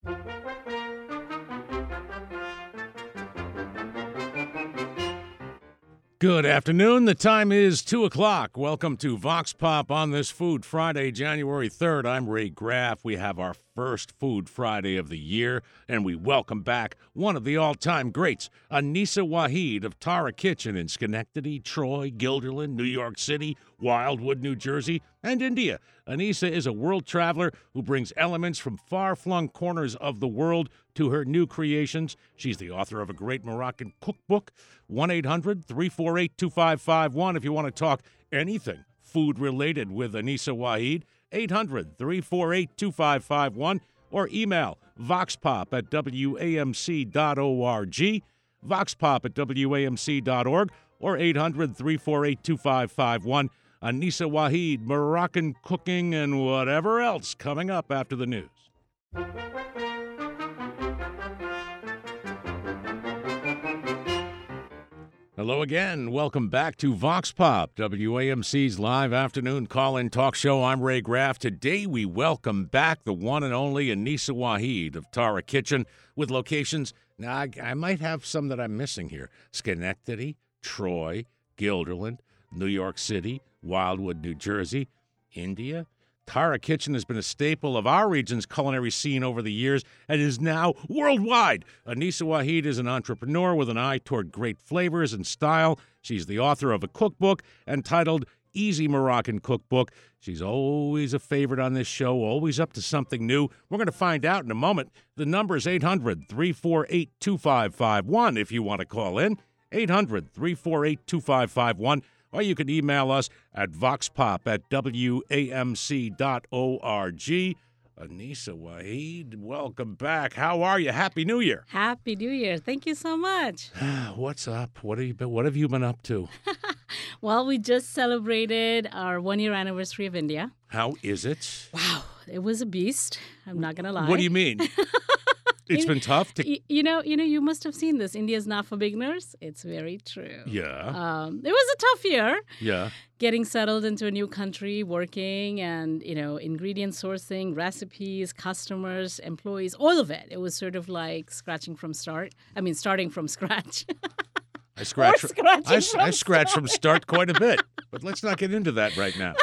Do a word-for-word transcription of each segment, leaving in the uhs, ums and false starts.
Good afternoon. The time is two o'clock. Welcome to Vox Pop on this Food Friday, January third. I'm Ray Graff. We have our first Food Friday of the year, and we welcome back one of the all-time greats, Anisa Waheed of Tara Kitchen in Schenectady, Troy, Guilderland, New York City, Wildwood, New Jersey, and India. Anisa is a world traveler who brings elements from far-flung corners of the world to her new creations. She's the author of a great Moroccan cookbook. one eight hundred three four eight two five five one if you want to talk anything food-related with Anisa Waheed. eight hundred three four eight two five five one or email voxpop at w a m c dot org, voxpop at w a m c dot org, or eight hundred three four eight two five five one. Anisa Waheed, Moroccan cooking, and whatever else coming up after the news. Hello again. Welcome back to Vox Pop, W A M C's live afternoon call-in talk show. I'm Ray Graff. Today we welcome back the one and only Anisa Waheed of Tara Kitchen with locations. Now, I, I might have some that I'm missing here. Schenectady, Troy, Guilderland, New York City, Wildwood, New Jersey, India. Tara Kitchen has been a staple of our region's culinary scene over the years and is now worldwide. Anisa Waheed is an entrepreneur with an eye toward great flavors and style. She's the author of a cookbook entitled Easy Moroccan Cookbook. She's always a favorite on this show, always up to something new. We're going to find out in a moment. The number is eight hundred three four eight two five five one if you want to call in. eight hundred three four eight two five five one. Or you can email us at voxpop at w a m c dot org. Anisa Waheed, welcome back. How are you? Happy New Year. Happy New Year. Thank you so much. What's up? What have you been, what have you been up to? Well, we just celebrated our one-year anniversary of India. How is it? Wow. It was a beast. I'm not going to lie. What do you mean? It's been tough to... You know, you know, you must have seen this. India is not for beginners. It's very true. Yeah. Um, it was a tough year. Yeah. Getting settled into a new country, working, and, you know, ingredient sourcing, recipes, customers, employees, all of it. It was sort of like scratching from start. I mean, starting from scratch. I scratch, or scratching I, from I scratch start. from start quite a bit. But let's not get into that right now.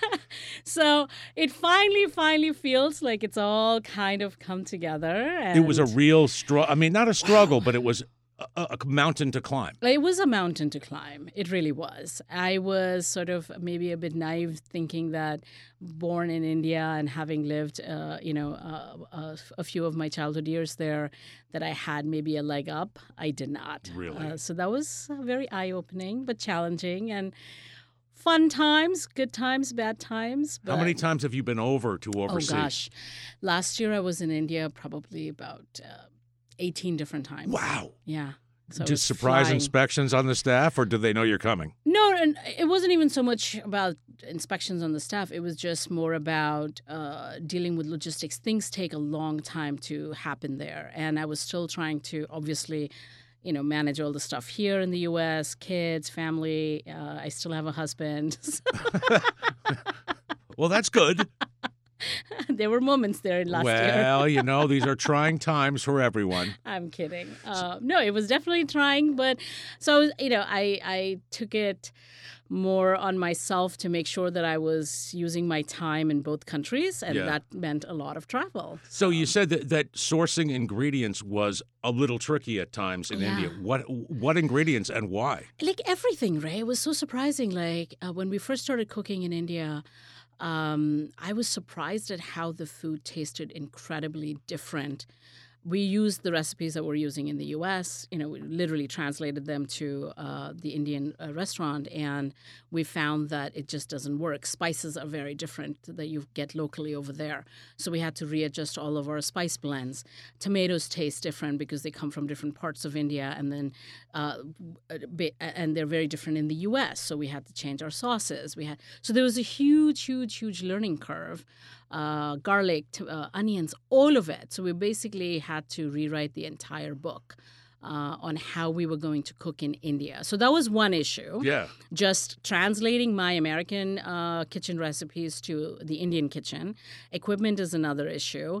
So it finally, finally feels like it's all kind of come together. And it was a real struggle. I mean, not a struggle, but it was a, a mountain to climb. It was a mountain to climb. It really was. I was sort of maybe a bit naive thinking that born in India and having lived, uh, you know, uh, a, a few of my childhood years there, that I had maybe a leg up. I did not. Really? Uh, so that was very eye-opening, but challenging. And fun times, good times, bad times. How many times have you been over to overseas? Oh, gosh. Last year I was in India probably about uh, eighteen different times. Wow. Yeah. So Just surprise flying. inspections on the staff, or do they know you're coming? No, and it wasn't even so much about inspections on the staff. It was just more about uh, dealing with logistics. Things take a long time to happen there. And I was still trying to, obviously, you know, manage all the stuff here in the U S, kids, family. Uh, I still have a husband. Well, that's good. There were moments there last well, year. Well, you know, these are trying times for everyone. I'm kidding. Uh, no, it was definitely trying. But so, you know, I, I took it more on myself to make sure that I was using my time in both countries. And Yeah. that meant a lot of travel. So you said that, that sourcing ingredients was a little tricky at times in Yeah. India. What what ingredients and why? Like everything, Ray. It was so surprising. Like uh, when we first started cooking in India, um, I was surprised at how the food tasted incredibly different. We used the recipes that we're using in the U S. You know, we literally translated them to uh, the Indian uh, restaurant, and we found that it just doesn't work. Spices are very different that you get locally over there. So we had to readjust all of our spice blends. Tomatoes taste different because they come from different parts of India, and then uh, and they're very different in the U S. So we had to change our sauces. We had so there was a huge, huge, huge learning curve. Uh, garlic, uh, onions, all of it. So we basically had to rewrite the entire book uh, on how we were going to cook in India. So that was one issue. Yeah. Just translating my American uh, kitchen recipes to the Indian kitchen. Equipment is another issue.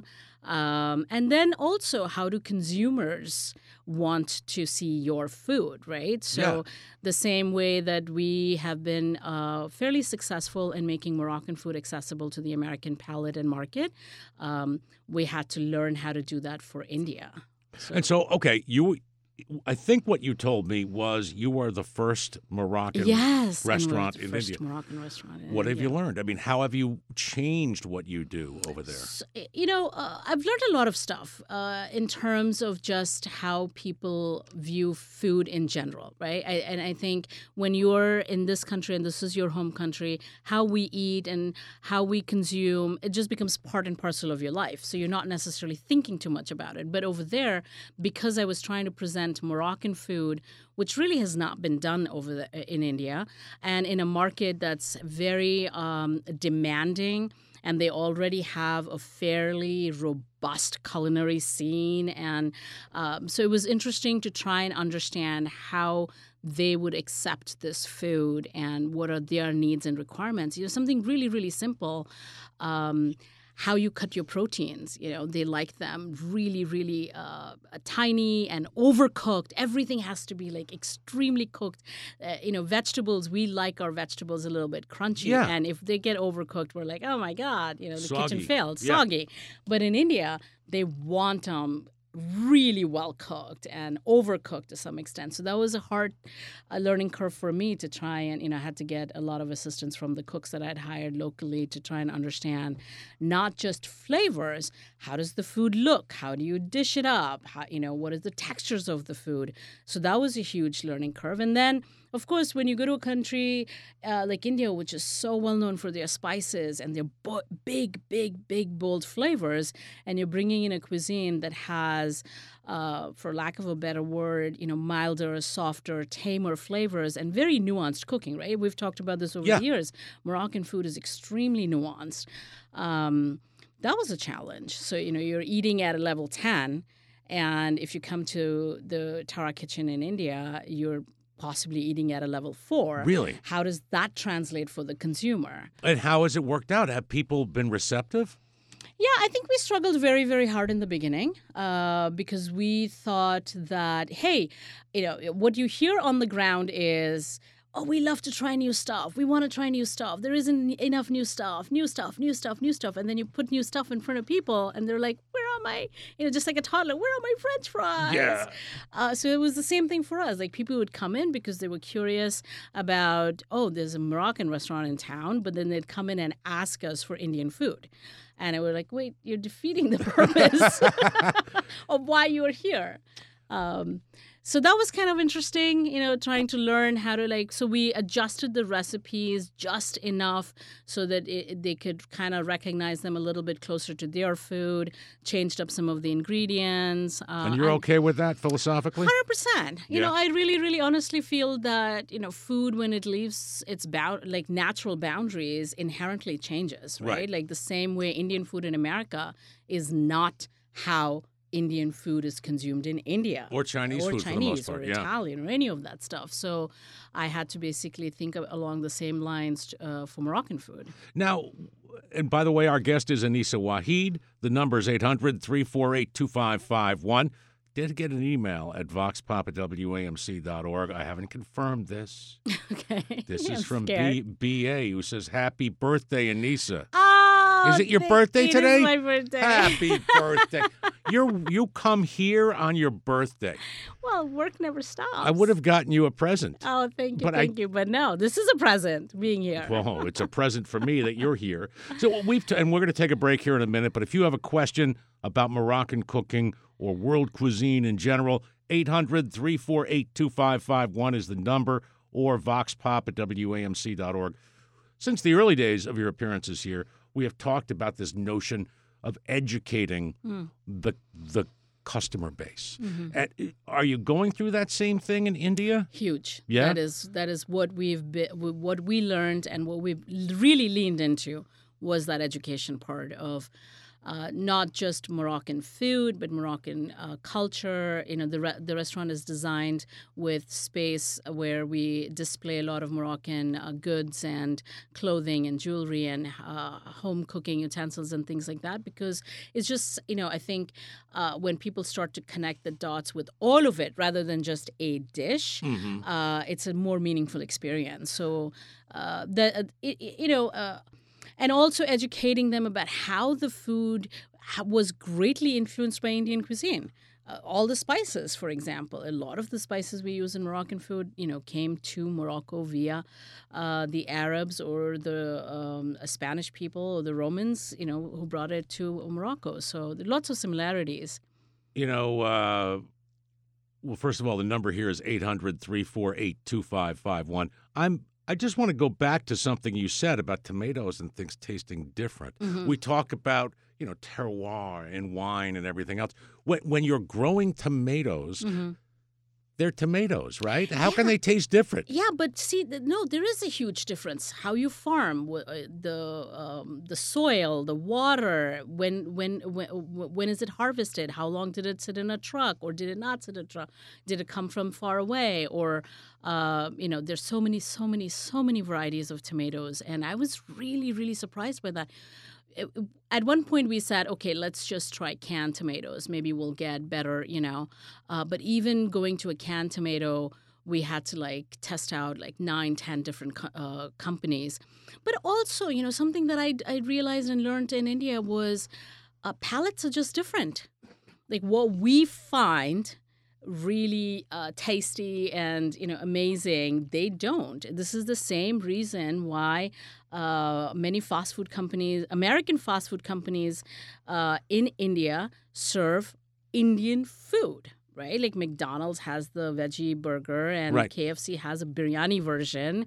Um, and then also, how do consumers want to see your food, right? So Yeah. the same way that we have been uh, fairly successful in making Moroccan food accessible to the American palate and market, um, we had to learn how to do that for India. So, And so, okay, you. I think what you told me was you were the first Moroccan yes, and we're restaurant the in first India. Moroccan restaurant in What have India. you learned? I mean, how have you changed what you do over there? So, you know, uh, I've learned a lot of stuff uh, in terms of just how people view food in general, right? I, and I think when you're in this country and this is your home country, how we eat and how we consume, it just becomes part and parcel of your life. So you're not necessarily thinking too much about it. But over there, because I was trying to present Moroccan food, which really has not been done over the, in India, and in a market that's very um, demanding, and they already have a fairly robust culinary scene. And um, so it was interesting to try and understand how they would accept this food and what are their needs and requirements. You know, something really, really simple. Um, how you cut your proteins. You know, they like them really, really uh, tiny and overcooked. Everything has to be like extremely cooked. Uh, you know, vegetables, we like our vegetables a little bit crunchy. Yeah. And if they get overcooked, we're like, oh my God, you know, the Soggy. kitchen failed, Yeah. soggy. But in India, they want them really well cooked and overcooked to some extent. So that was a hard uh, learning curve for me to try and, you know, I had to get a lot of assistance from the cooks that I'd hired locally to try and understand not just flavors, how does the food look? How do you dish it up? How, you know, what is the textures of the food? So that was a huge learning curve. And then, of course, when you go to a country uh, like India, which is so well known for their spices and their bo- big, big, big, bold flavors, and you're bringing in a cuisine that has, uh, for lack of a better word, you know, milder, softer, tamer flavors and very nuanced cooking, right? We've talked about this over Yeah. the years. Moroccan food is extremely nuanced. Um, that was a challenge. So, you know, you're eating at a level ten, and if you come to the Tara kitchen in India, you're possibly eating at a level four. Really? How does that translate for the consumer? And how has it worked out? Have people been receptive? Yeah, I think we struggled very, very hard in the beginning uh, because we thought that, hey, you know, what you hear on the ground is, oh, we love to try new stuff. We want to try new stuff. There isn't enough new stuff, new stuff, new stuff, new stuff. And then you put new stuff in front of people and they're like, where are my, you know, just like a toddler, where are my French fries? Yeah. Uh, so it was the same thing for us. Like people would come in because they were curious about, oh, there's a Moroccan restaurant in town, but then they'd come in and ask us for Indian food. And I was like, wait, you're defeating the purpose of why you're here. Um, so that was kind of interesting, you know, trying to learn how to like, so we adjusted the recipes just enough so that it, they could kind of recognize them a little bit closer to their food, changed up some of the ingredients. Uh, And you're okay with that philosophically? one hundred percent. You Yeah. know, I really, really honestly feel that, you know, food, when it leaves its bound, like natural boundaries, inherently changes, right? Right. Like the same way Indian food in America is not how Indian food is consumed in India. Or Chinese or food Chinese for the most part, or yeah. Italian or any of that stuff. So I had to basically think of, along the same lines uh, for Moroccan food. Now, and by the way, our guest is Anisa Waheed. The number is eight hundred, three four eight, two five five one. Did get an email at voxpop at W A M C dot org. I haven't confirmed this. Okay. This I'm is from scared. B- B.A. who says, happy birthday, Anisa. Oh, Is it your thank- birthday it is today? my birthday. Happy birthday. You're, you come here on your birthday. Well, work never stops. I would have gotten you a present. Oh, thank you, But I- thank you. But no, this is a present being here. Whoa, it's a present for me that you're here. So we've t- and we're going to take a break here in a minute. But if you have a question about Moroccan cooking or world cuisine in general, eight hundred, three four eight, two five five one is the number, or voxpop at W A M C dot org. Since the early days of your appearances here, we have talked about this notion of educating Mm. the the customer base. Mhm. And are you going through that same thing in India? Huge. Yeah? That is that is what we've been, what we learned and what we've really leaned into was that education part of uh, not just Moroccan food, but Moroccan uh, culture. You know, the re- the restaurant is designed with space where we display a lot of Moroccan uh, goods and clothing and jewelry and uh, home cooking utensils and things like that, because it's just, you know, I think uh, when people start to connect the dots with all of it rather than just a dish, Mm-hmm. uh, it's a more meaningful experience. So, uh, the, uh, it, it- you know, uh, and also educating them about how the food ha- was greatly influenced by Indian cuisine. Uh, all the spices, for example, a lot of the spices we use in Moroccan food, you know, came to Morocco via uh, the Arabs or the um, Spanish people or the Romans, you know, who brought it to Morocco. So there are lots of similarities. You know, uh, well, first of all, the number here is eight hundred, three four eight, two five five one. I'm I just want to go back to something you said about tomatoes and things tasting different. Mhm. We talk about, you know, terroir and wine and everything else. When, when you're growing tomatoes, Mhm. they're tomatoes, right? How can Yeah. they taste different? Yeah, but see, th- no, there is a huge difference. How you farm, wh- uh, the um, the soil, the water. When when when when is it harvested? How long did it sit in a truck, or did it not sit in a truck? Did it come from far away, or uh, you know, there's so many, so many, so many varieties of tomatoes, and I was really, really surprised by that. It- At one point, we said, okay, let's just try canned tomatoes. Maybe we'll get better, you know. Uh, but even going to a canned tomato, we had to like test out like nine, ten different co- uh, companies. But also, you know, something that I I realized and learned in India was uh, palates are just different. Like what we find really uh, tasty and you know amazing, they don't. This is the same reason why uh, many fast food companies, American fast food companies uh, in India serve Indian food. Right, like McDonald's has the veggie burger, and Right. K F C has a biryani version.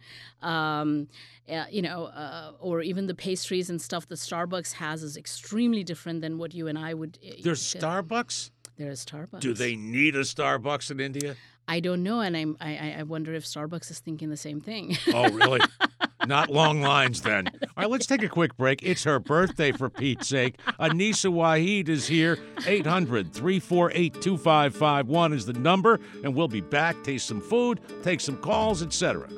Um, uh, you know, uh, or even the pastries and stuff that Starbucks has is extremely different than what you and I would. uh, There's get. Starbucks? There is Starbucks. Do they need a Starbucks in India? I don't know, and I'm, I I- I wonder if Starbucks is thinking the same thing. Oh, really? Not long lines then. All right, let's take a quick break. It's her birthday, for Pete's sake. Anisa Waheed is here. eight hundred, three four eight, two five five one is the number, and we'll be back. Taste some food, take some calls, et cetera.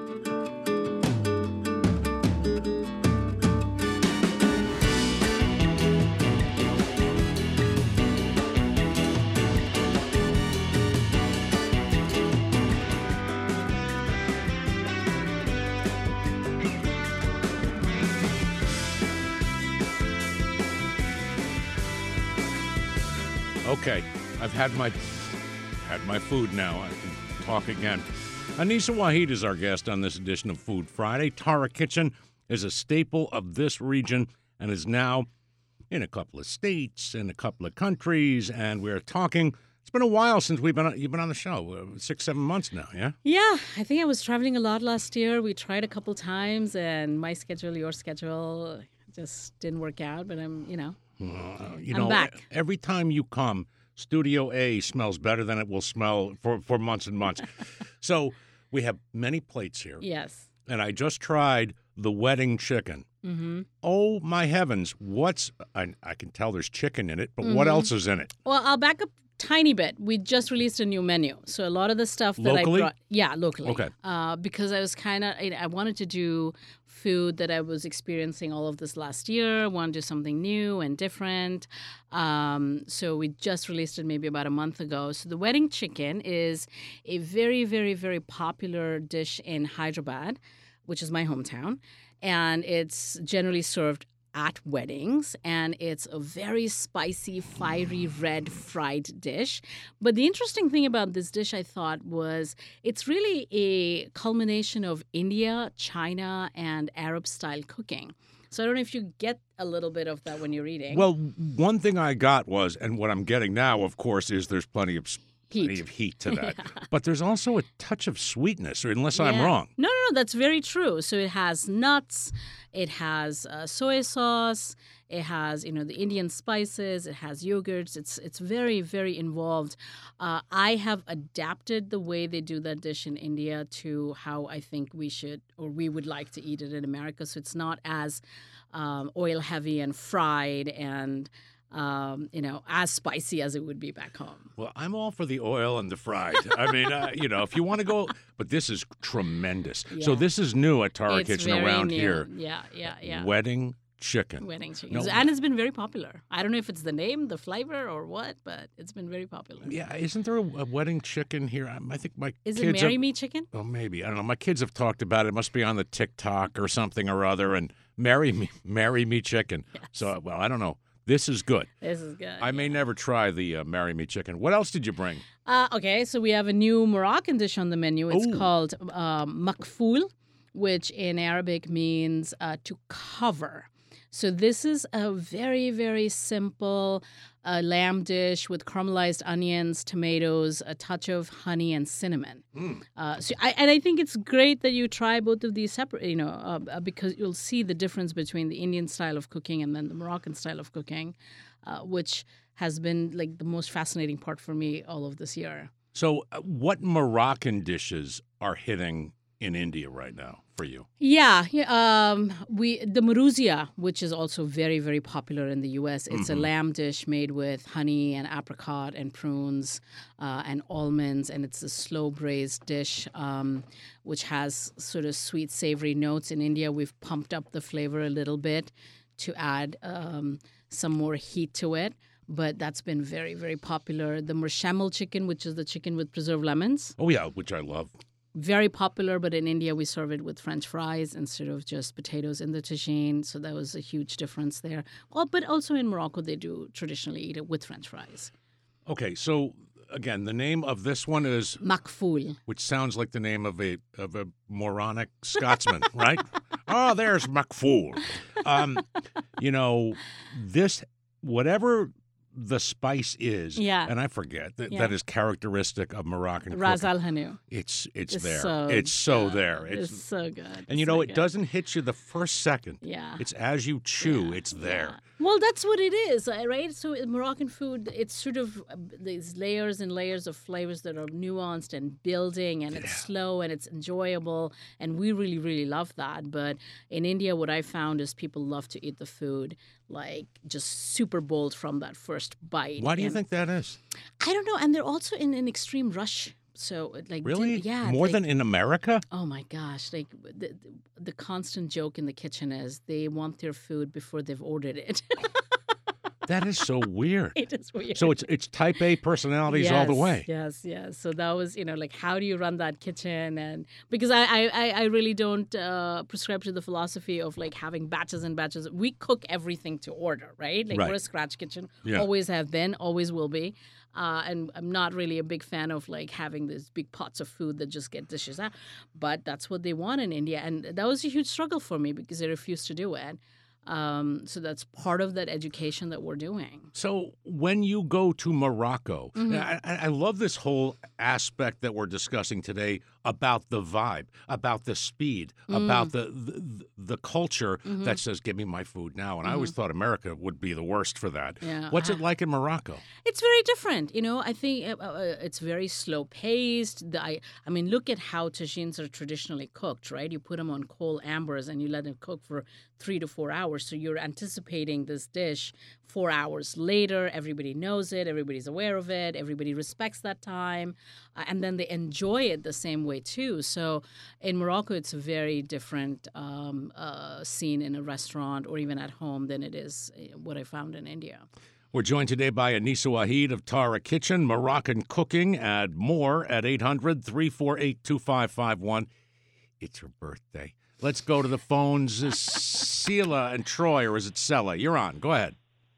Okay, I've had my had my food now. I can talk again. Anisa Waheed is our guest on this edition of Food Friday. Tara Kitchen is a staple of this region and is now in a couple of states, in a couple of countries, and we're talking. It's been a while since we've been on, you've been on the show, uh, six, seven months now, yeah? Yeah, I think I was traveling a lot last year. We tried a couple times, and my schedule, your schedule, just didn't work out. But I'm, you know, Uh, you I'm know, back. every time you come, Studio A smells better than it will smell for, for months and months. So we have many plates here, yes. and I just tried the wedding chicken. Mm-hmm. Oh, my heavens. What's, I, I can tell there's chicken in it, but what Mhm. else is in it? Well, I'll back up tiny bit. We just released a new menu, so a lot of the stuff that Locally? I brought, yeah, locally. Okay. Uh, because I was kind of, I, I wanted to do food that I was experiencing all of this last year. Want to do something new and different. Um, so we just released it maybe about a month ago. So the wedding chicken is a very, very, very popular dish in Hyderabad, which is my hometown, and it's generally served at weddings, and it's a very spicy, fiery red fried dish. But the interesting thing about this dish, I thought, was it's really a culmination of India, China, and Arab style cooking. So I don't know if you get a little bit of that when you're eating. Well, one thing I got was, and what I'm getting now, of course, is there's plenty of plenty Heat. of heat to that. But there's also a touch of sweetness, or unless I'm Yeah. wrong. No, no, no, that's very true. So it has nuts, it has uh, soy sauce, It has, you know, the Indian spices. It has yogurts. It's it's very, very involved. Uh, I have adapted the way they do that dish in India to how I think we should or we would like to eat it in America. So it's not as um, oil heavy and fried and um, you know, as spicy as it would be back home. Well, I'm all for the oil and the fried. I mean, uh, you know, if you want to go, but this is tremendous. Yeah. So this is new at Tara It's Kitchen very around new. here. Yeah, yeah, yeah. Wedding chicken. Wedding chicken. No. And it's been very popular. I don't know if it's the name, the flavor, or what, but it's been very popular. Yeah, isn't there a, a wedding chicken here? I, I think my Is kids it Marry have, Me chicken? Oh, maybe. I don't know. My kids have talked about it. It must be on the TikTok or something or other. And marry me, marry me chicken. Yes. So, well, I don't know. This is good. This is good. I may yeah. never try the uh, marry me chicken. What else did you bring? Uh, okay, so we have a new Moroccan dish on the menu. It's Ooh. called um, makfoul, which in Arabic means uh, to cover. So this is a very, very simple uh, lamb dish with caramelized onions, tomatoes, a touch of honey, and cinnamon. Mm. Uh, so I, and I think it's great that you try both of these separate, you know, uh, because you'll see the difference between the Indian style of cooking and then the Moroccan style of cooking, uh, which has been like the most fascinating part for me all of this year. So, uh, what Moroccan dishes are hitting in India right now for you? Yeah, yeah, um, we the maruzia, which is also very, very popular in the U S. It's Mhm. a lamb dish made with honey and apricot and prunes uh, and almonds, and it's a slow braised dish um, which has sort of sweet, savory notes. In India, we've pumped up the flavor a little bit to add um, some more heat to it. But that's been very, very popular. The mershamel chicken, which is the chicken with preserved lemons. Oh, yeah, which I love. Very popular, but in India we serve it with French fries instead of just potatoes in the tagine. So that was a huge difference there. Well, but also in Morocco they do traditionally eat it with French fries. Okay, so again, the name of this one is Makfoul. which sounds like the name of a of a moronic Scotsman, right? Oh, there's Makfoul. Um, you know, this whatever the spice is, Yeah. and I forget that, Yeah. that is characteristic of Moroccan Ras cooking. al hanout. It's it's, It's there. so it's so good. there. It's, so good. and you So know, it good. doesn't hit you the first second. Yeah. It's as you chew, Yeah, it's there. yeah. Well, that's what it is, uh, right? So in Moroccan food, it's sort of uh, these layers and layers of flavors that are nuanced and building, and it's slow and it's enjoyable, and we really, really love that. But in India, what I found is people love to eat the food like just super bold from that first bite. Why do you And think that is? I don't know, and they're also in an extreme rush. So like Really? din- yeah, More like- than in America? Oh my gosh! Like the, the constant joke in the kitchen is they want their food before they've ordered it. That is so weird. It is weird. So it's it's type A personalities all the Yes, way. Yes, yes. So that was, you know, like how do you run that kitchen? And because I I, I- I really don't uh, prescribe to the philosophy of like having batches and batches. We cook everything to order, right? Like Right. we're a scratch kitchen. Yeah. Always have been, always will be. Uh, and I'm not really a big fan of like having these big pots of food that just get dishes out. But that's what they want in India. And that was a huge struggle for me because I refused to do it. Um, so that's part of that education that we're doing. So when you go to Morocco, Mm-hmm. I, I I love this whole aspect that we're discussing today about the vibe, about the speed, Mm. about the the, the culture Mm-hmm. that says, "Give me my food now." And I always thought America would be the worst for that. Yeah, What's I- it like in Morocco? It's very different, you know. I think uh, uh, it's very slow paced. The, I, I mean, look at how tagines are traditionally cooked, right? You put them on coal ambers and you let them cook for three to four hours. So you're anticipating this dish four hours later. Everybody knows it. Everybody's aware of it. Everybody respects that time, uh, and then they enjoy it the same way too. So in Morocco, it's a very different um, uh, scene in a restaurant or even at home than it is uh, what I found in India. We're joined today by Anissa Waheed of Tara Kitchen, Moroccan Cooking, and more at eight hundred, three four eight, two five five one. It's her birthday. Let's go to the phones. Is Sela and Troy, or is it Sella? You're on. Go ahead.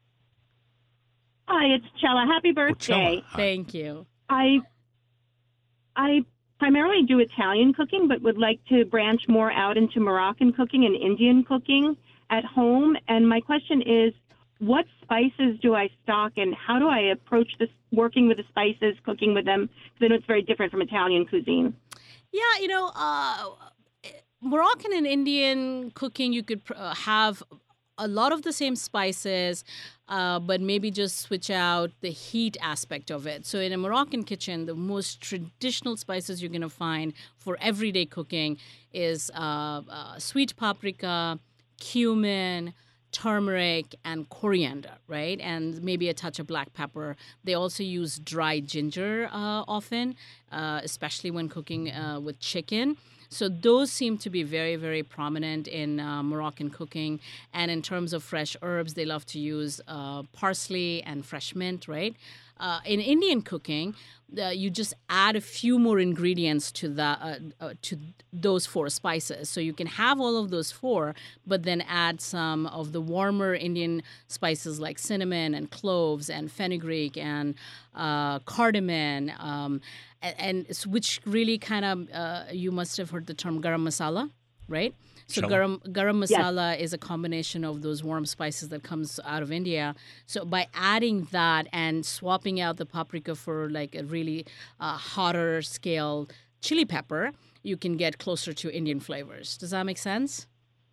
Hi, it's Chella. Happy birthday. Hi. Thank you. I I primarily do Italian cooking, but would like to branch more out into Moroccan cooking and Indian cooking at home. And my question is, what spices do I stock, and how do I approach this working with the spices, cooking with them? Because I know it's very different from Italian cuisine. Yeah, you know, uh, Moroccan and Indian cooking, you could uh, have a lot of the same spices, uh, but maybe just switch out the heat aspect of it. So in a Moroccan kitchen, the most traditional spices you're going to find for everyday cooking is uh, uh, sweet paprika, cumin, turmeric, and coriander, right? And maybe a touch of black pepper. They also use dried ginger uh, often, uh, especially when cooking uh, with chicken. So those seem to be very, very prominent in uh, Moroccan cooking. And in terms of fresh herbs, they love to use uh, parsley and fresh mint, right? Uh, in Indian cooking, uh, you just add a few more ingredients to the uh, uh, to those four spices. So you can have all of those four, but then add some of the warmer Indian spices like cinnamon and cloves and fenugreek and uh, cardamom, um, and, and it's- which really kind of uh, you must have heard the term garam masala, right? So Shalom. garam, garam Yes. masala is a combination of those warm spices that comes out of India. So by adding that and swapping out the paprika for like a really uh, hotter scale chili pepper, you can get closer to Indian flavors. Does that make sense?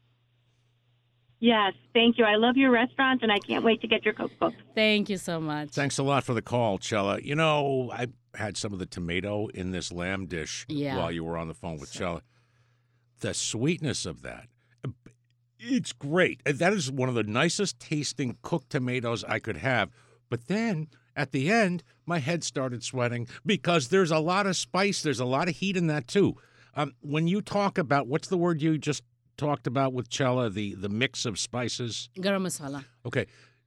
Yes, thank you. I love your restaurant, and I can't wait to get your cookbook. Thank you so much. Thanks a lot for the call, Chella. You know, I had some of the tomato in this lamb dish Yeah. while you were on the phone with Chella. The sweetness of that, it's great. That is one of the nicest tasting cooked tomatoes I could have. But then at the end, my head started sweating because there's a lot of spice. There's a lot of heat in that too. Um, when you talk about, what's the word you just talked about with Chella, the, the mix of spices? Garam masala. Okay.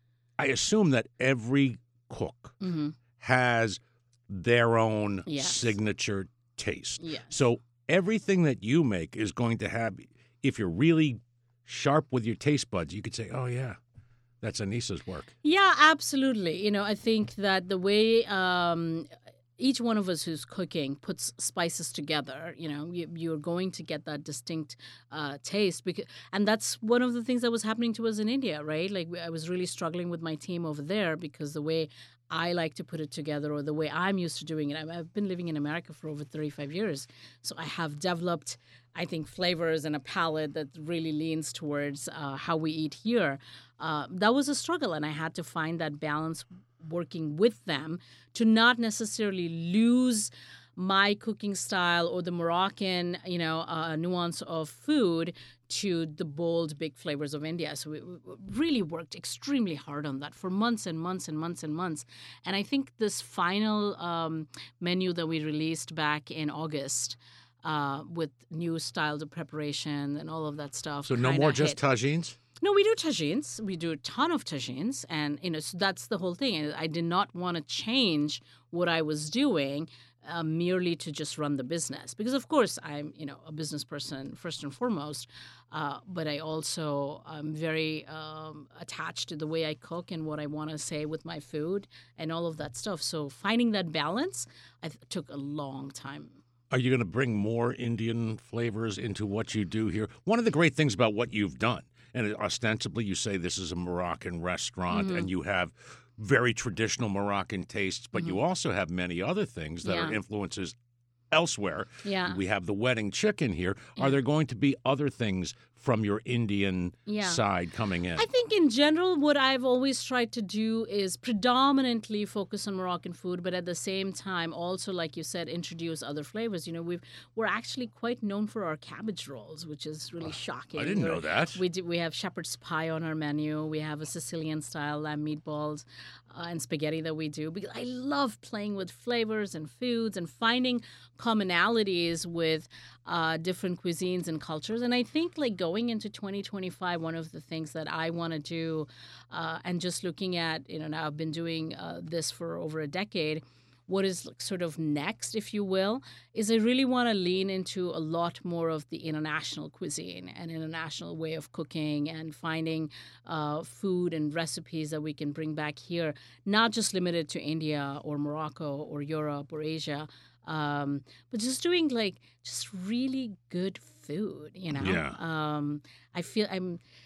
I assume that every cook Mm-hmm. has their own Yes. signature taste. Yes. So everything that you make is going to have, if you're really sharp with your taste buds, you could say, oh, yeah, that's Anissa's work. Yeah, absolutely. You know, I think that the way um, each one of us who's cooking puts spices together, you know, you, you're going to get that distinct uh, taste. Because, and that's one of the things that was happening to us in India, right? Like I was really struggling with my team over there because the way I like to put it together or the way I'm used to doing it. I've- I've been living in America for over thirty-five years. So I have developed, I think, flavors and a palate that really leans towards uh, how we eat here. Uh, that was a struggle, and I had to find that balance working with them to not necessarily lose my cooking style or the Moroccan, you know, uh, nuance of food to the bold, big flavors of India. So we we really worked extremely hard on that for months and months and months and months. And I think this final um, menu that we released back in August uh, with new styles of preparation and all of that stuff. So no kinda more just hit. tagines? No, we do tagines. We do a ton of tagines, and you know so that's the whole thing. And I did not want to change what I was doing uh, merely to just run the business, because of course I'm you know a business person first and foremost, uh, but I also am very um, attached to the way I cook and what I want to say with my food and all of that stuff. So finding that balance, I th- took a long time. Are you going to bring more Indian flavors into what you do here? One of the great things about what you've done, and ostensibly you say this is a Moroccan restaurant Mm-hmm. and you have very traditional Moroccan tastes, but you also have many other things that are Yeah. influences elsewhere. Yeah. We have the wedding chicken here. Yeah. Are there going to be other things from your Indian Yeah. side coming in? I think in general, what I've always tried to do is predominantly focus on Moroccan food, but at the same time, also, like you said, introduce other flavors. You know, we've we're actually quite known for our cabbage rolls, which is really shocking. I didn't know We're- that. We do, we have shepherd's pie on our menu. We have a Sicilian style lamb meatballs uh, and spaghetti that we do. Because I love playing with flavors and foods and finding commonalities with uh, different cuisines and cultures. And I think like going into twenty twenty-five, one of the things that I want to do, uh, and just looking at, you know, now I've been doing uh, this for over a decade, what is like, sort of next, if you will, is I really want to lean into a lot more of the international cuisine and international way of cooking and finding uh, food and recipes that we can bring back here, not just limited to India or Morocco or Europe or Asia, um, but just doing like just really good food, you know? Yeah. Um, I feel I'm.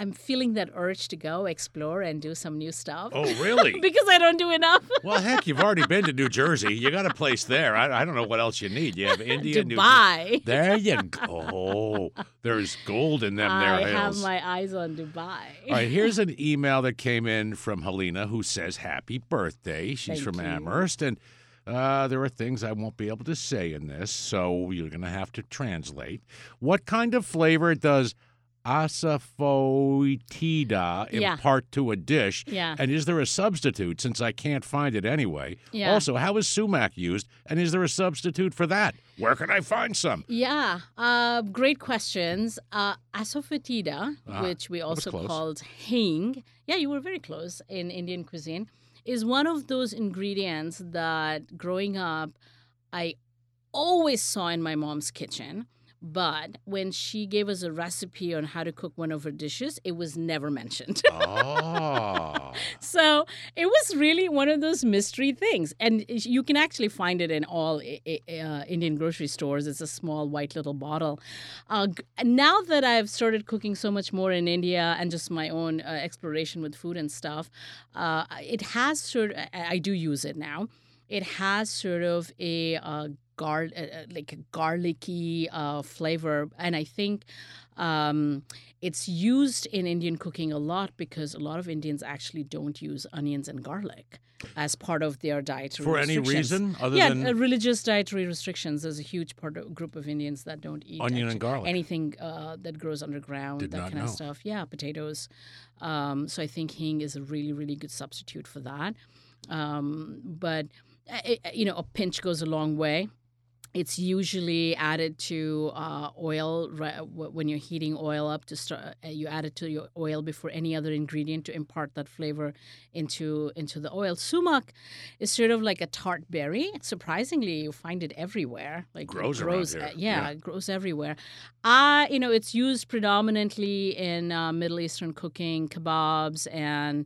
I'm feeling that urge to go explore and do some new stuff. Oh, really? Because I don't do enough. Well, heck, you've already been to New Jersey. You got a place there. I, I don't know what else you need. You have India, New Jersey. Dubai. There you go. Oh, there's gold in them there I hills. have my eyes on Dubai. All right, here's an email that came in from Helena who says happy birthday. She's Thank from you. Amherst, and uh, there are things I won't be able to say in this, so you're going to have to translate. What kind of flavor does asafoetida Yeah. impart to a dish? Yeah. And is there a substitute, since I can't find it anyway? Yeah. Also, how is sumac used, and is there a substitute for that? Where can I find some? Yeah, uh, great questions. Uh, asafoetida, Ah, which we also close. called hing, yeah, you were very close in Indian cuisine, is one of those ingredients that growing up I always saw in my mom's kitchen. But when she gave us a recipe on how to cook one of her dishes, it was never mentioned. Oh. So it was really one of those mystery things. And you can actually find it in all uh, Indian grocery stores. It's a small white little bottle. Uh, now that I've started cooking so much more in India and just my own uh, exploration with food and stuff, uh, it has sort of, I do use it now. It has sort of a uh, gar- uh, like a garlicky uh, flavor, and I think um, it's used in Indian cooking a lot because a lot of Indians actually don't use onions and garlic as part of their dietary For any restrictions. reason other yeah, than uh, religious dietary restrictions. There's a huge part of, group of Indians that don't eat onion actu- and garlic? anything uh, that grows underground, Did that not kind know. of stuff. Yeah, potatoes. Um, so I think hing is a really, really good substitute for that. Um, but uh, you know, a pinch goes a long way. It's usually added to uh, oil right, when you're heating oil up. To start, uh, you add it to your oil before any other ingredient to impart that flavor into into the oil. Sumac is sort of like a tart berry. Surprisingly, you find it everywhere. Like Grows it around grows, here. uh, yeah, Yeah. it grows everywhere. Uh, you know, it's used predominantly in uh, Middle Eastern cooking, kebabs and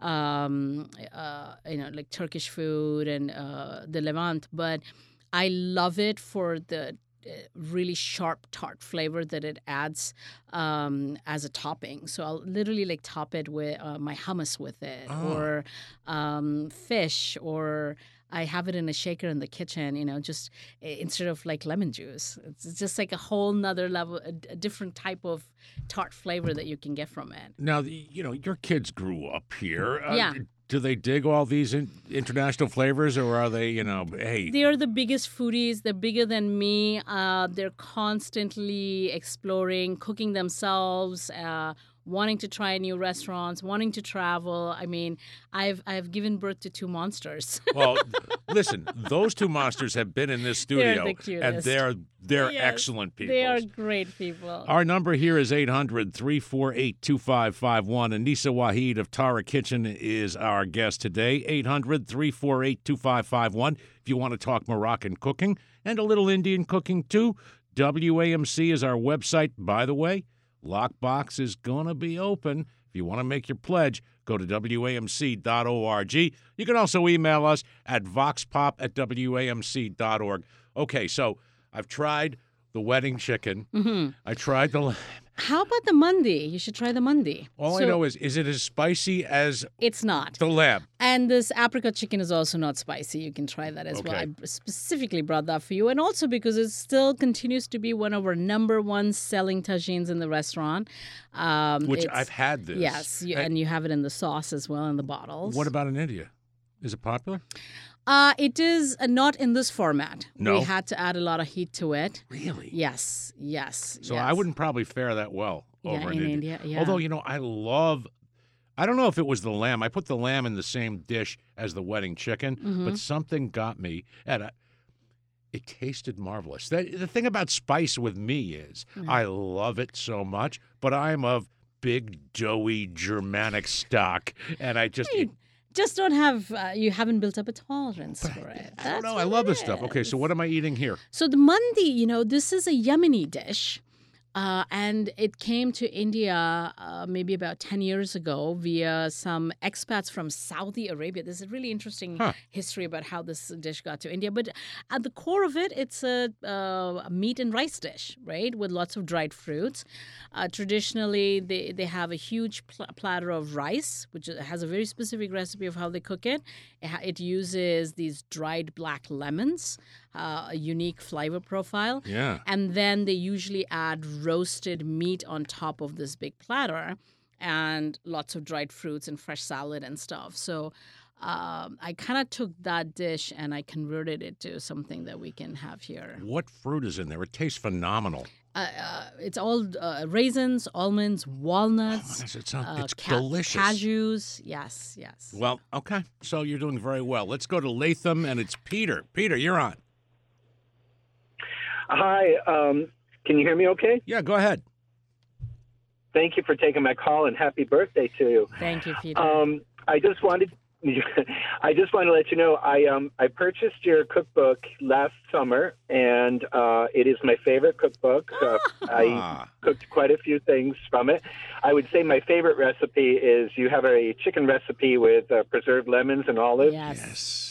um, uh, you know, like Turkish food and uh, the Levant, but I love it for the uh, really sharp tart flavor that it adds um, as a topping. So I'll literally like top it with uh, my hummus with it, Oh. or um, fish, or I have it in a shaker in the kitchen. You know, just uh, instead of like lemon juice, it's just like a whole nother level, a, a different type of tart flavor that you can get from it. Now, the- you know, your kids grew up here. Uh, Yeah. Do they dig all these in, international flavors, or are they, you know, hey, They are the biggest foodies. They're bigger than me. Uh, they're constantly exploring, cooking themselves, uh, wanting to try new restaurants, wanting to travel. I mean, I've I've given birth to two monsters. well, listen, those two monsters have been in this They're studio, the and cutest. they're they're Yes, excellent people. They are great people. Our number here is eight hundred, three four eight, two five five one. Anissa Waheed of Tara Kitchen is our guest today. eight hundred, three four eight, two five five one. If you want to talk Moroccan cooking and a little Indian cooking too, W A M C is our website. By the way, Lockbox is going to be open. If you want to make your pledge, go to W A M C dot org. You can also email us at voxpop at W A M C dot org. Okay, so I've tried the wedding chicken. hmm I tried the... How about the mandi? You should try the mandi. All So I know is, is it as spicy as it's not. the lamb? And this apricot chicken is also not spicy. You can try that as well. Okay. I specifically brought that for you. And also because it still continues to be one of our number one selling tagines in the restaurant. Um, Which it's- I've had this. Yes, you, And and you have it in the sauce as well in the bottles. what about in India? Is it popular? Uh, it is uh, not in this format. No? We had to add a lot of heat to it. Really? Yes, yes. So yes. I wouldn't probably fare that well Yeah, over in, in India. India, yeah. Although, you know, I love... I don't know if it was the lamb. I put the lamb in the same dish as the wedding chicken, Mm-hmm. but something got me, and I, it tasted marvelous. That, the thing about spice with me is Mm-hmm. I love it so much, but I'm of big, doughy, Germanic stock, and I just... It, Just don't have, uh, you haven't built up a tolerance for it. I don't That's know. I what love it this stuff. Okay, so is. what am I eating here? So the mandi, you know, this is a Yemeni dish. Uh, and it came to India uh, maybe about ten years ago via some expats from Saudi Arabia. There's a really interesting Huh. history about how this dish got to India. But at the core of it, it's a, uh, a meat and rice dish, right, with lots of dried fruits. Uh, traditionally, they, they have a huge pl- platter of rice, which has a very specific recipe of how they cook it. It, ha- it uses these dried black lemons, uh, a unique flavor profile. Yeah. And then they usually add roasted meat on top of this big platter and lots of dried fruits and fresh salad and stuff. So um, I kind of took that dish and I converted it to something that we can have here. What fruit is in there? It tastes phenomenal. Uh, uh, it's all uh, raisins, almonds, walnuts, Oh, it sounds, uh, it's ca- delicious. cashews. Yes, yes. Well, okay. So you're doing very well. Let's go to Latham, and it's Peter. Peter, you're on. Hi, um, can you hear me okay? Yeah, go ahead. Thank you for taking my call and happy birthday to you. Thank you, Peter. Um, I just wanted I just want to let you know I um I purchased your cookbook last summer and uh, it is my favorite cookbook. Uh, I Ah. cooked quite a few things from it. I would say my favorite recipe is you have a chicken recipe with uh, preserved lemons and olives. yes. Yes.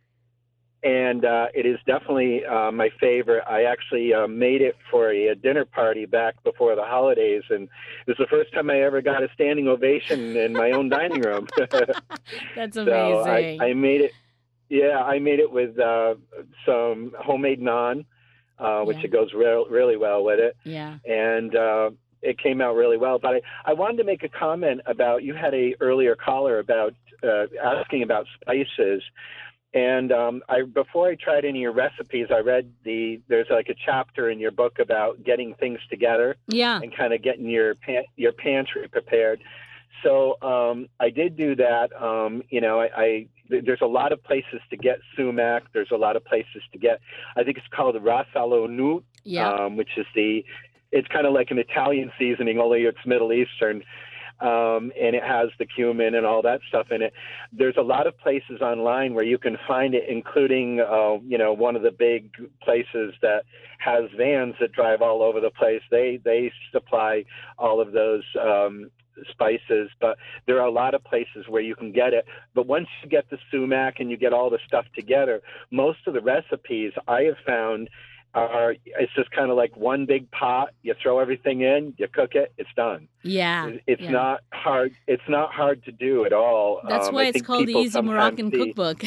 And uh, it is definitely uh, my favorite. I actually uh, made it for a, a dinner party back before the holidays, and it was the first time I ever got a standing ovation in my own dining room. That's So amazing. I, I made it. Yeah, I made it with uh, some homemade naan, uh, which Yeah. it goes re- really well with it, yeah. and uh, it came out really well. But I, I wanted to make a comment about you had a earlier caller about uh, asking about spices. And um, I, before I tried any of your recipes, I read the there's like a chapter in your book about getting things together Yeah. and kind of getting your pan, your pantry prepared. So um, I did do that. Um, you know, I, I there's a lot of places to get sumac. There's a lot of places to get. I think it's called ras al hanout, Yeah. um, which is the it's kind of like an Italian seasoning, only it's Middle Eastern. Um, and it has the cumin and all that stuff in it. There's a lot of places online where you can find it, including, uh, you know, one of the big places that has vans that drive all over the place. They they supply all of those um, spices, but there are a lot of places where you can get it. But once you get the sumac and you get all the stuff together, most of the recipes I have found are it's just kind of like one big pot. You throw everything in, you cook it, it's done. Yeah. It's yeah. not hard. It's not hard to do at all. That's Um, why I it's think called the people Easy sometimes Moroccan see- Cookbook.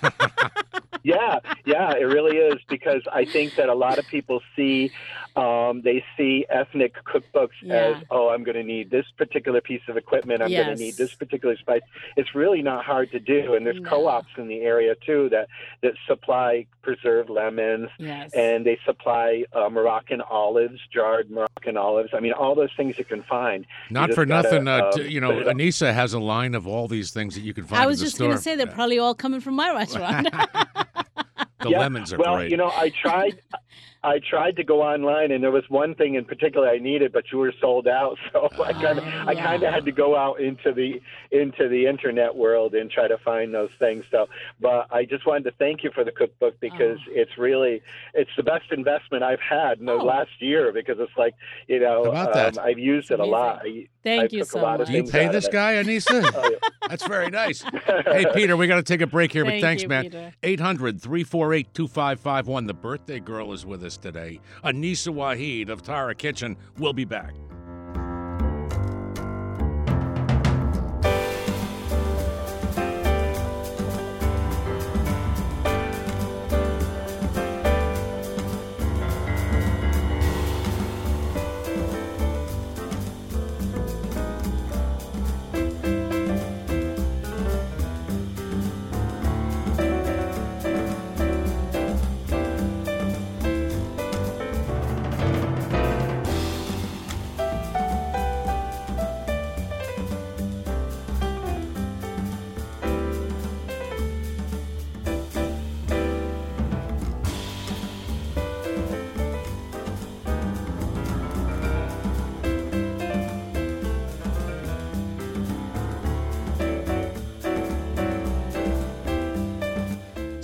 Yeah, yeah, it really is, because I think that a lot of people see um, they see ethnic cookbooks Yeah. as, oh, I'm going to need this particular piece of equipment. I'm going Yes. to need this particular spice. It's really not hard to do, and there's No. co-ops in the area too that that supply preserved lemons. Yes. And they supply uh, Moroccan olives, jarred Moroccan olives. I mean, all those things you can find. Not just for gotta, nothing, uh, um, t- you know, put it up. Anissa has a line of all these things that you can find I was in the just store. going to say they're probably all coming from my restaurant. The Yeah, lemons are well, great. you know, I tried. I tried to go online, and there was one thing in particular I needed, but you were sold out. So I kind of, I yeah. kind of had to go out into the into the internet world and try to find those things. So, but I just wanted to thank you for the cookbook, because Oh. it's really, it's the best investment I've had in the Oh. last year, because it's like, you know, How about that? um, I've used it a amazing. lot. I, Thank I you took so a lot of much. Do you things pay out this of it. guy, Anissa? Oh, yeah. That's very nice. Hey, Peter, we got to take a break here, but Thank thanks, you, man. Peter. eight hundred, three four eight, two five five one. The birthday girl is with us today. Anissa Waheed of Tara Kitchen. We'll be back.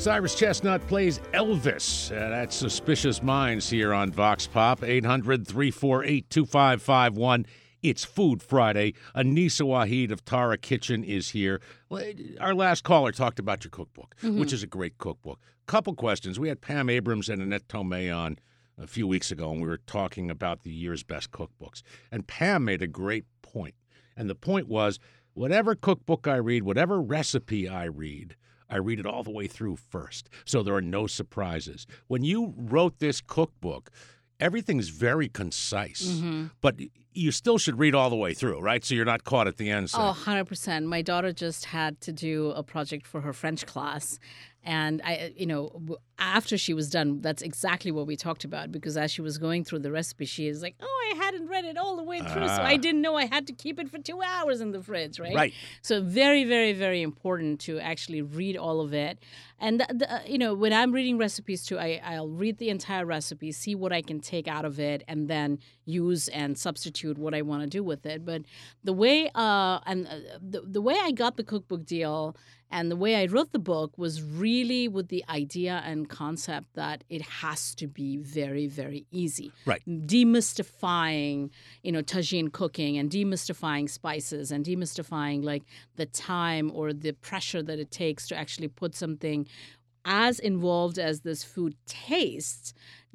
Cyrus Chestnut plays Elvis. Uh, that's Suspicious Minds here on Vox Pop. eight hundred, three four eight, two five five one. It's Food Friday. Anissa Waheed of Tara Kitchen is here. Our last caller talked about your cookbook, mm-hmm. which is a great cookbook. Couple questions. We had Pam Abrams and Annette Tomei on a few weeks ago, and we were talking about the year's best cookbooks. And Pam made a great point. And the point was, whatever cookbook I read, whatever recipe I read, I read it all the way through first, so there are no surprises. When you wrote this cookbook, everything's very concise, mm-hmm. but you still should read all the way through, right? So you're not caught at the end. So. Oh, one hundred percent. My daughter just had to do a project for her French class. And, I, you know, after she was done, that's exactly what we talked about. Because as she was going through the recipe, she is like, oh, I hadn't read it all the way through. Ah. So I didn't know I had to keep it for two hours in the fridge, right? Right. So very, very, very important to actually read all of it. And, the, the, you know, when I'm reading recipes too, I, I'll read the entire recipe, see what I can take out of it, and then use and substitute what I want to do with it. But the way uh, and uh, the, the way I got the cookbook deal and the way I wrote the book was really with the idea and concept that it has to be very, very easy. Right. Demystifying, you know, tagine cooking and demystifying spices and demystifying like the time or the pressure that it takes to actually put something as involved as this food tastes.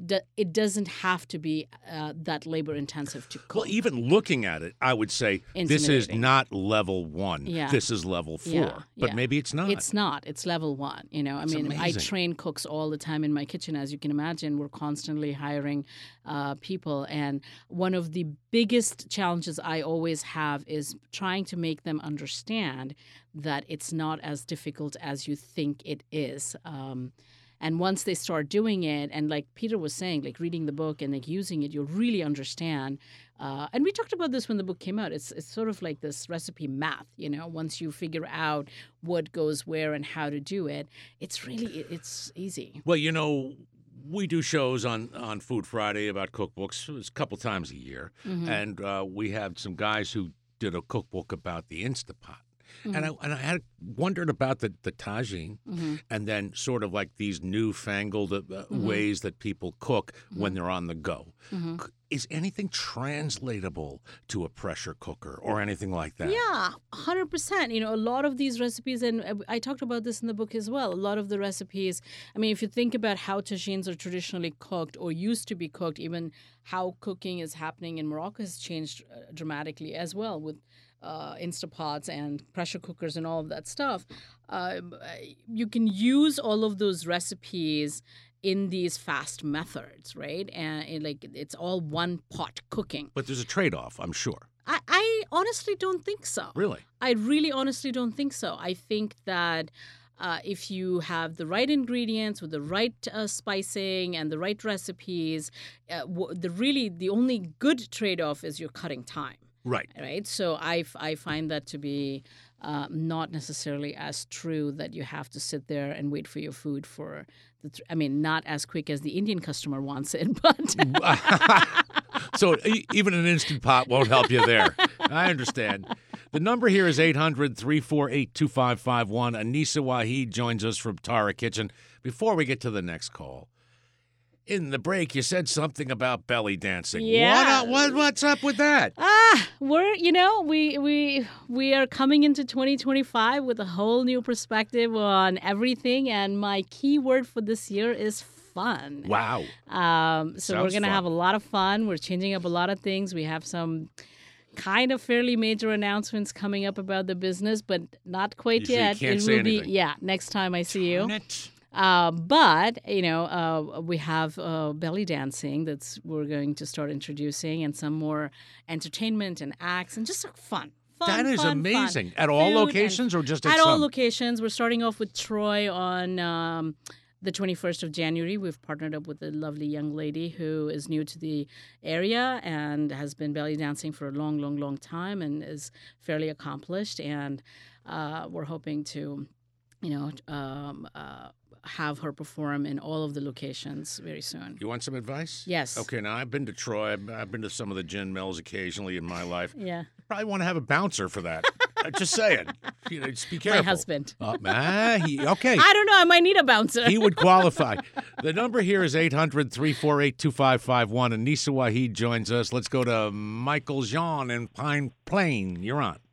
It doesn't have to be uh, that labor intensive to cook. Well, even looking at it, I would say this is not level one. Yeah. This is level four. Yeah. But yeah. maybe it's not. It's not. It's level one. You know, That's I mean, amazing. I train cooks all the time in my kitchen, as you can imagine. We're constantly hiring uh, people, and one of the biggest challenges I always have is trying to make them understand that it's not as difficult as you think it is. Um, And once they start doing it, and like Peter was saying, like reading the book and like using it, you'll really understand. Uh, and we talked about this when the book came out. It's it's sort of like this recipe math, you know. Once you figure out what goes where and how to do it, it's really it's easy. Well, you know, we do shows on, on Food Friday about cookbooks a couple times a year, mm-hmm. and uh, we have some guys who did a cookbook about the Instapot. Mm-hmm. And I and I had wondered about the, the tagine mm-hmm. and then sort of like these newfangled uh, mm-hmm. ways that people cook mm-hmm. when they're on the go. Mm-hmm. Is anything translatable to a pressure cooker or anything like that? Yeah, one hundred percent. You know, a lot of these recipes, and I talked about this in the book as well, a lot of the recipes, I mean, if you think about how tagines are traditionally cooked or used to be cooked, even how cooking is happening in Morocco has changed uh, dramatically as well with Uh, Instapots and pressure cookers and all of that stuff. Uh, you can use all of those recipes in these fast methods, right? And it, like it's all one pot cooking. But there's a trade-off, I'm sure. I, I honestly don't think so. Really? I really honestly don't think so. I think that Uh, if you have the right ingredients with the right uh, spicing and the right recipes, uh, w- the really the only good trade-off is you're cutting time. Right. Right. So I, I find that to be uh, not necessarily as true that you have to sit there and wait for your food for the. Th- I mean, not as quick as the Indian customer wants it, but. So even an Instant Pot won't help you there. I understand. The number here is eight hundred, three four eight, two five five one. Anissa Waheed joins us from Tara Kitchen. Before we get to the next call, in the break, you said something about belly dancing. Yeah. What, what, what's up with that? Ah, we're, you know, we we we are coming into twenty twenty-five with a whole new perspective on everything. And my key word for this year is fun. Wow. Um, so Sounds we're going to fun. have a lot of fun. We're changing up a lot of things. We have some kind of fairly major announcements coming up about the business, but not quite You yet. can't it say will anything. be, yeah, next time I see Darn you. it. Uh, but, you know, uh, we have uh, belly dancing that's we're going to start introducing and some more entertainment and acts and just fun. Fun, That is fun, amazing. Fun. At all Food locations and- or just at, At all some? locations. We're starting off with Troy on um, the twenty-first of January. We've partnered up with a lovely young lady who is new to the area and has been belly dancing for a long, long, long time and is fairly accomplished. And uh, we're hoping to, you know, um, uh, have her perform in all of the locations very soon. You want some advice? Yes. Okay, now I've been to Troy. I've, I've been to some of the gin mills occasionally in my life. Yeah. Probably want to have a bouncer for that. I'm just saying. You know, just be careful. My husband. Uh, ah, he, okay. I don't know. I might need a bouncer. He would qualify. The number here is eight hundred, three four eight, two five five one. Anissa Waheed joins us. Let's go to Michael Jean in Pine Plain. You're on.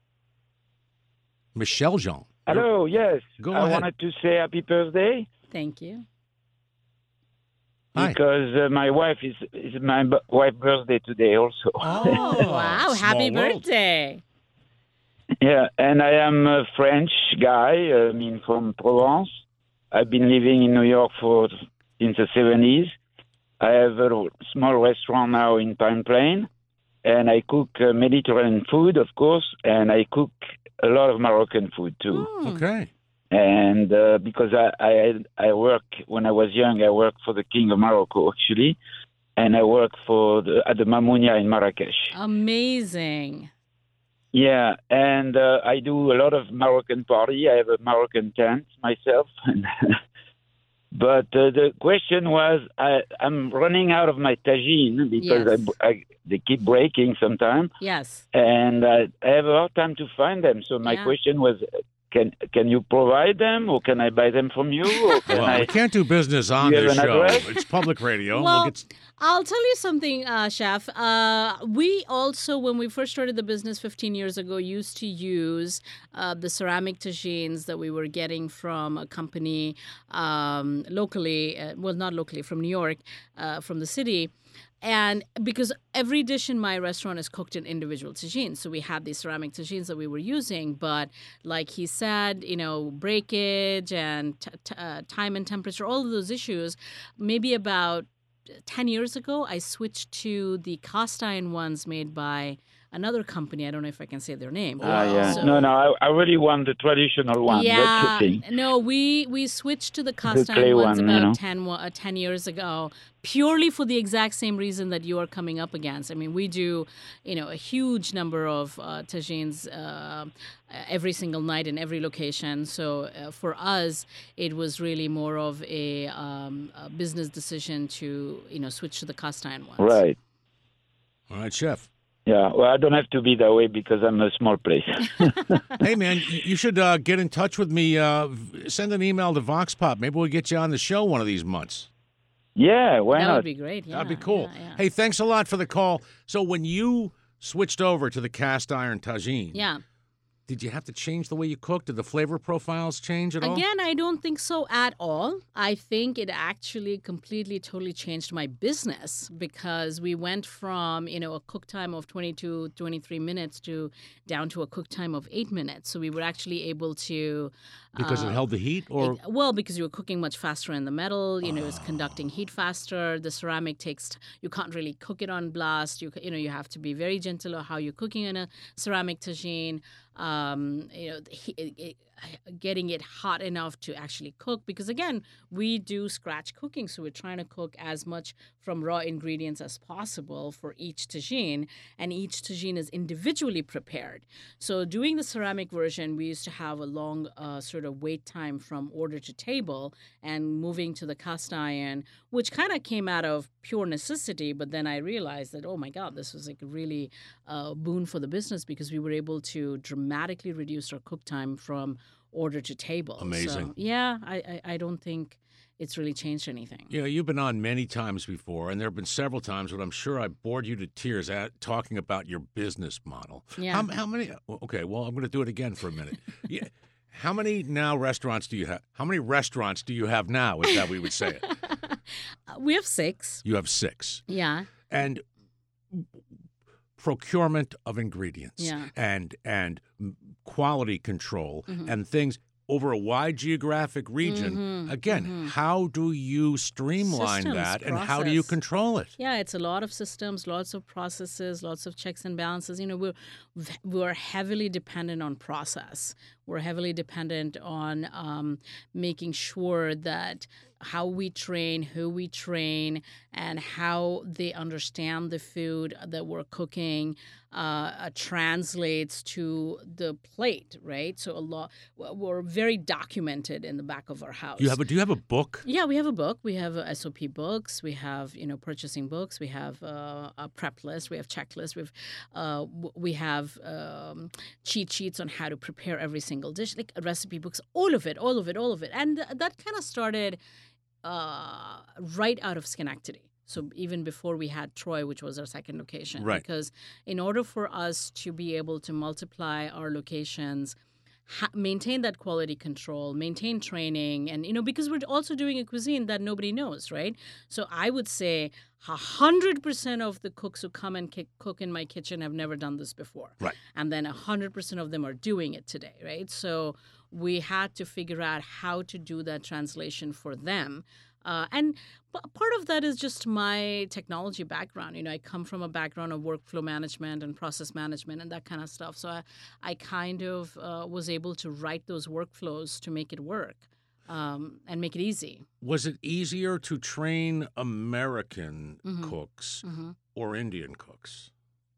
Michelle Jean. Hello, yes. Go I ahead. wanted to say happy birthday Thank you. Hi. because uh, my wife is is my b- wife's birthday today also. Oh, wow. small Happy world. birthday. Yeah, and I am a French guy, I mean from Provence. I've been living in New York for since the seventies. I have a small restaurant now in Pine Plain, and I cook uh, Mediterranean food, of course, and I cook a lot of Moroccan food too. Hmm. Okay. And uh, because I, I I work when I was young, I worked for the King of Morocco actually, and I worked for the, at the Mamounia in Marrakesh. Amazing. Yeah, and uh, I do a lot of Moroccan party. I have a Moroccan tent myself. But uh, the question was, I, I'm running out of my tagine because Yes. I, I, they keep breaking sometimes, Yes. and I, I have a hard time to find them. So my Yeah. question was, can can you provide them, or can I buy them from you? Or can Well, I... we can't do business on You have this an show. address? It's public radio. Well, Look, it's, I'll tell you something, uh, Chef. Uh, we also, when we first started the business fifteen years ago, used to use uh, the ceramic tagines that we were getting from a company um, locally, uh, well, not locally, from New York, uh, from the city. And because every dish in my restaurant is cooked in individual tagines, so we had these ceramic tagines that we were using. But like he said, you know, breakage and t- t- uh, time and temperature, all of those issues, maybe about ten years ago, I switched to the cast iron ones made by another company. I don't know if I can say their name. Ah, yeah. So- no, no, I, I really want the traditional one. yeah, That's the thing. no, we we switched to the cast clay iron ones one, you about know. ten, wa- uh, ten years ago, purely for the exact same reason that you are coming up against. I mean, we do, you know, a huge number of uh, tagines uh, every single night in every location. So uh, for us, it was really more of a, um, a business decision to, you know, switch to the cast iron ones. Right. all right, Chef. Yeah. Well, I don't have to be that way because I'm a small place. Hey, man, y- you should uh, get in touch with me. Uh, v- send an email to Vox Pop. Maybe we'll get you on the show one of these months. yeah. Why That not? would be great. Yeah, That'd be cool. Yeah, yeah. Hey, thanks a lot for the call. So when you switched over to the cast iron tagine, yeah. did you have to change the way you cooked? Did the flavor profiles change at all? Again, I don't think so at all. I think it actually completely, totally changed my business because we went from, you know, a cook time of twenty-two, twenty-three minutes to down to a cook time of eight minutes. So we were actually able to... Because uh, it held the heat, or it- well, because you were cooking much faster in the metal, you know, it's conducting heat faster. The ceramic takes, you can't really cook it on blast. You, ca- you know, you have to be very gentle on how you're cooking in a ceramic tagine. Um, you know, the he- it, it, getting it hot enough to actually cook. Because again, we do scratch cooking, so we're trying to cook as much from raw ingredients as possible for each tagine, and each tagine is individually prepared. So doing the ceramic version, we used to have a long uh, sort of wait time from order to table, and moving to the cast iron, which kind of came out of pure necessity. But then I realized that, oh my God, this was like a really uh, boon for the business because we were able to dramatically reduce our cook time from order to table. Amazing. So, yeah, I, I, I don't think it's really changed anything. you know, you've been on many times before, and there have been several times when I'm sure I bored you to tears at talking about your business model. Yeah. How, how many? Okay, well, I'm going to do it again for a minute. Yeah. How many now restaurants do you have? How many restaurants do you have now? Is that we would say it? We have six. You have six, Yeah. and procurement of ingredients, Yeah. and and quality control, Mhm. and things over a wide geographic region. Mhm, Again, mhm. how do you streamline Systems, that, and how do you process. control it? Yeah, it's a lot of systems, lots of processes, lots of checks and balances. You know, we're we're heavily dependent on process. We're heavily dependent on um, making sure that how we train, who we train, and how they understand the food that we're cooking uh, uh, translates to the plate, right? So a lot, we're very documented in the back of our house. You have a, do you have a book? Yeah, we have a book. We have uh, S O P books. We have, you know, purchasing books. We have uh, a prep list. We have checklists. We've, uh, w- we have um, cheat sheets on how to prepare every single single dish, like recipe books, all of it, all of it, all of it. And th- that kind of started uh, right out of Schenectady. So even before we had Troy, which was our second location. Right. Because in order for us to be able to multiply our locations, ha- maintain that quality control, maintain training, and, you know, because we're also doing a cuisine that nobody knows, right? So I would say one hundred percent of the cooks who come and ki- cook in my kitchen have never done this before. Right. And then one hundred percent of them are doing it today, right? So we had to figure out how to do that translation for them. Uh, and p- part of that is just my technology background. You know, I come from a background of workflow management and process management and that kind of stuff. So I, I kind of uh, was able to write those workflows to make it work um, and make it easy. Was it easier to train American Mhm. cooks Mhm. or Indian cooks?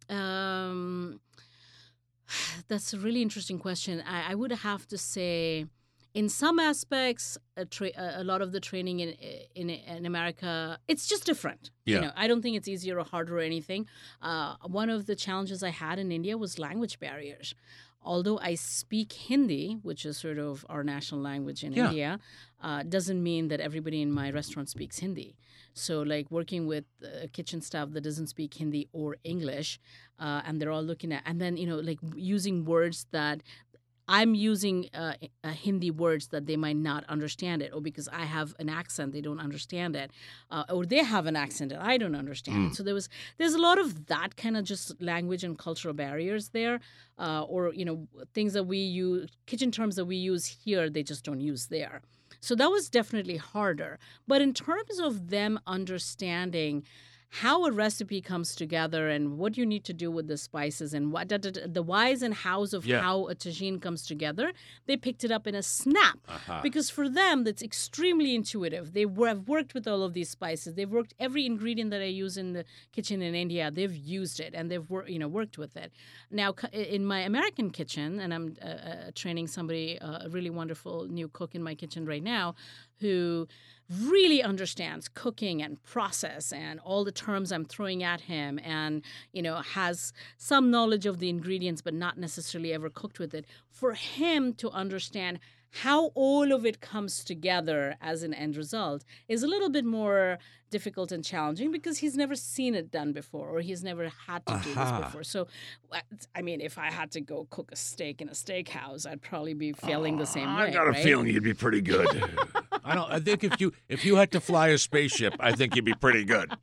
Um, that's a really interesting question. I, I would have to say, in some aspects, a, tra- a lot of the training in, in in America, it's just different. Yeah. You know, I don't think it's easier or harder or anything. Uh, one of the challenges I had in India was language barriers. Although I speak Hindi, which is sort of our national language in Yeah. India, uh, doesn't mean that everybody in my restaurant speaks Hindi. So, like working with uh, kitchen staff that doesn't speak Hindi or English, uh, and they're all looking at, and then, you know, like using words that I'm using uh, uh, Hindi words that they might not understand it, or because I have an accent, they don't understand it, uh, or they have an accent and I don't understand Mm. it. So there was there's a lot of that kind of just language and cultural barriers there, uh, or, you know, things that we use, kitchen terms that we use here, they just don't use there. So that was definitely harder. But in terms of them understanding how a recipe comes together and what you need to do with the spices and what da, da, da, the whys and hows of Yeah. how a tagine comes together, they picked it up in a snap. Uh-huh. Because for them, that's extremely intuitive. They were, have worked with all of these spices. They've worked every ingredient that I use in the kitchen in India. They've used it and they've wor- you know worked with it. Now, cu- in my American kitchen, and I'm uh, uh, training somebody, uh, a really wonderful new cook in my kitchen right now, who really understands cooking and process and all the terms I'm throwing at him, and, you know, has some knowledge of the ingredients but not necessarily ever cooked with it. For him to understand how all of it comes together as an end result is a little bit more difficult and challenging because he's never seen it done before, or he's never had to do Aha. this before. So, I mean, if I had to go cook a steak in a steakhouse, I'd probably be feeling the same way. I got a right? feeling you'd be pretty good. I don't. I think if you if you had to fly a spaceship, I think you'd be pretty good.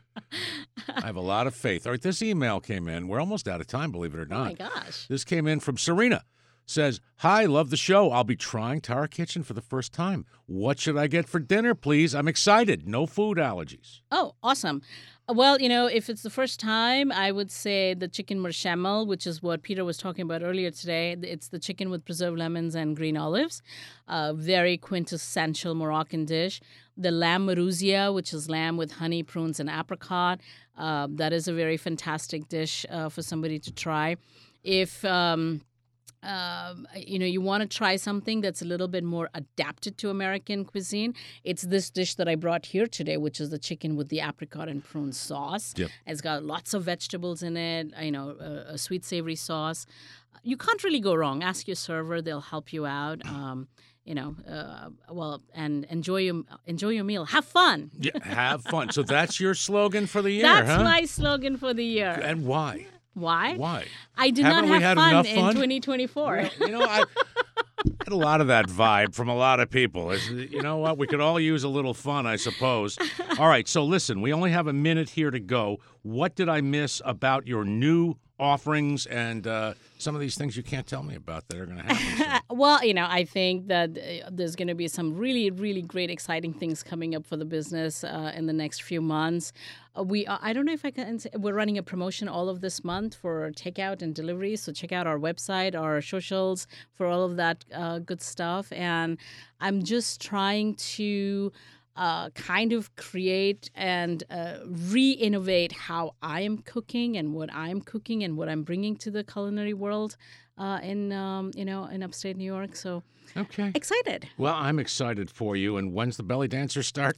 I have a lot of faith. All right, this email came in. We're almost out of time, believe it or Oh not. my gosh. This came in from Serena. Says, hi, love the show. I'll be trying Tara Kitchen for the first time. What should I get for dinner, please? I'm excited. No food allergies. Oh, awesome. Well, you know, if it's the first time, I would say the chicken marshmallow, which is what Peter was talking about earlier today. It's the chicken with preserved lemons and green olives. A very quintessential Moroccan dish. The lamb maruzia, which is lamb with honey, prunes, and apricot. Uh, that is a very fantastic dish uh, for somebody to try. If... Um, Um, you know, you want to try something that's a little bit more adapted to American cuisine, it's this dish that I brought here today, which is the chicken with the apricot and prune sauce. Yep. It's got lots of vegetables in it, you know, a, a sweet savory sauce. You can't really go wrong. Ask your server; they'll help you out. Um, you know, uh, well, and enjoy your enjoy your meal. Have fun. Yeah, have fun. So that's your slogan for the year, That's huh? my slogan for the year. And why? Why? Why? I did Haven't not we have had fun enough in fun? twenty twenty-four. Well, you know, I get a lot of that vibe from a lot of people. It's, you know what? We could all use a little fun, I suppose. All right, so listen, we only have a minute here to go. What did I miss about your new offerings and uh, some of these things you can't tell me about that are going to happen soon? Well, you know, I think that uh, there's going to be some really, really great, exciting things coming up for the business uh, in the next few months. Uh, we, uh, I don't know if I can. Say, we're running a promotion all of this month for takeout and delivery. So check out our website, our socials for all of that uh, good stuff. And I'm just trying to uh, kind of create and uh, re-innovate how I am cooking and what I'm cooking and what I'm bringing to the culinary world uh, in um, you know in upstate New York. So Okay. excited. Well, I'm excited for you. And when's the belly dancer start?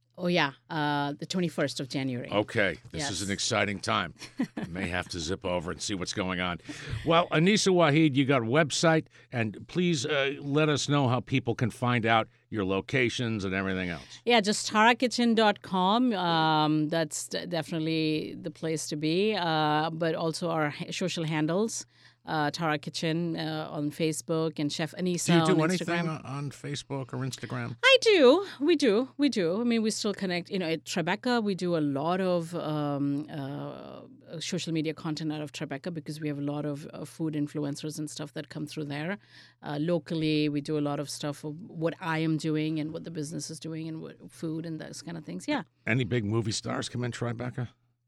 Oh, yeah, uh, the twenty-first of January. Okay, this Yes. is an exciting time. I may have to zip over and see what's going on. Well, Anisa Waheed, you got a website, and please uh, let us know how people can find out your locations and everything else. Yeah, just tara kitchen dot com. Um, that's d- definitely the place to be. Uh, but also our h- social handles, uh, Tara Kitchen uh, on Facebook and Chef Anisa Do you do on anything Instagram. on on Facebook or Instagram? I do. We do. We do. I mean, we still connect. You know, at Tribeca, we do a lot of um, uh, social media content out of Tribeca because we have a lot of uh, food influencers and stuff that come through there. Uh, locally, we do a lot of stuff of what I am doing and what the business is doing and what food and those kind of things. Yeah. Any big movie stars come in Tribeca?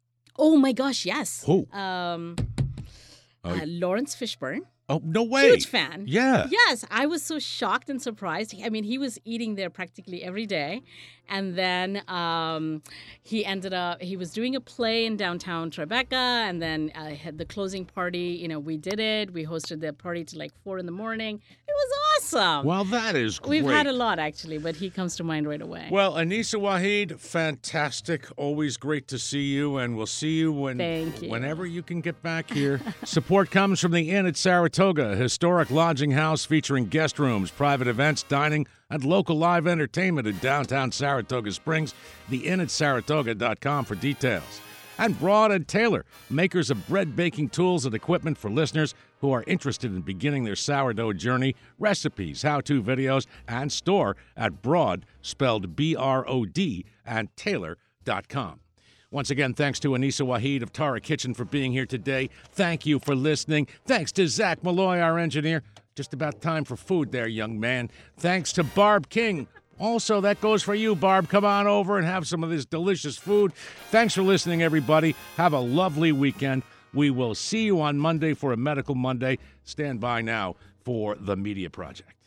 Oh my gosh, yes. Who? Um, Oh, uh, Lawrence Fishburne. Oh, no way. Huge fan. Yeah. Yes, I was so shocked and surprised. I mean, he was eating there practically every day. And then um, he ended up, he was doing a play in downtown Tribeca. And then I had the closing party. You know, we did it. We hosted the party till like four in the morning. It was awesome. Well, that is great. We've had a lot, actually, but he comes to mind right away. Well, Anisa Waheed, fantastic. Always great to see you, and we'll see you when, Thank you. whenever you can get back here. Support comes from the Inn at Saratoga, a historic lodging house featuring guest rooms, private events, dining, and local live entertainment in downtown Saratoga Springs. The inn at saratoga dot com for details. And Broad and Taylor, makers of bread baking tools and equipment for listeners who are interested in beginning their sourdough journey, recipes, how-to videos, and store at Broad, spelled B R O D, and Taylor dot com. Once again, thanks to Anisa Waheed of Tara Kitchen for being here today. Thank you for listening. Thanks to Zach Malloy, our engineer. Just about time for food there, young man. Thanks to Barb King. Also, that goes for you, Barb. Come on over and have some of this delicious food. Thanks for listening, everybody. Have a lovely weekend. We will see you on Monday for a Medical Monday. Stand by now for The Media Project.